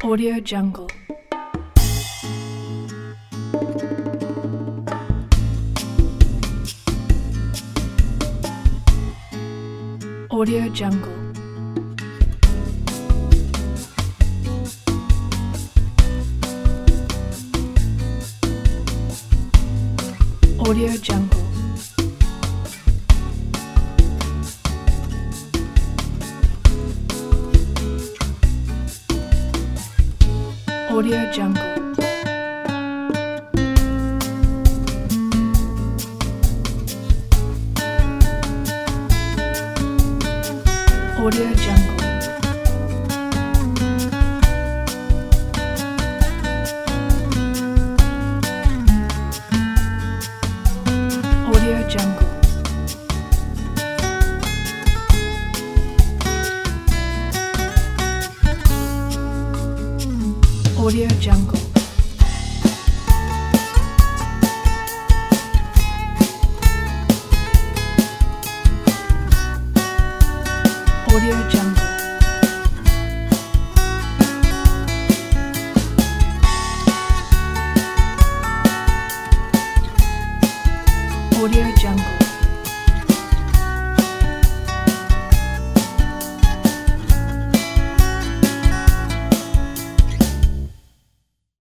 Audio Jungle. Audio Jungle. Audio Jungle. Audio Jungle. Audio Jungle. Audio Jungle. Audio Jungle. Audio Jungle.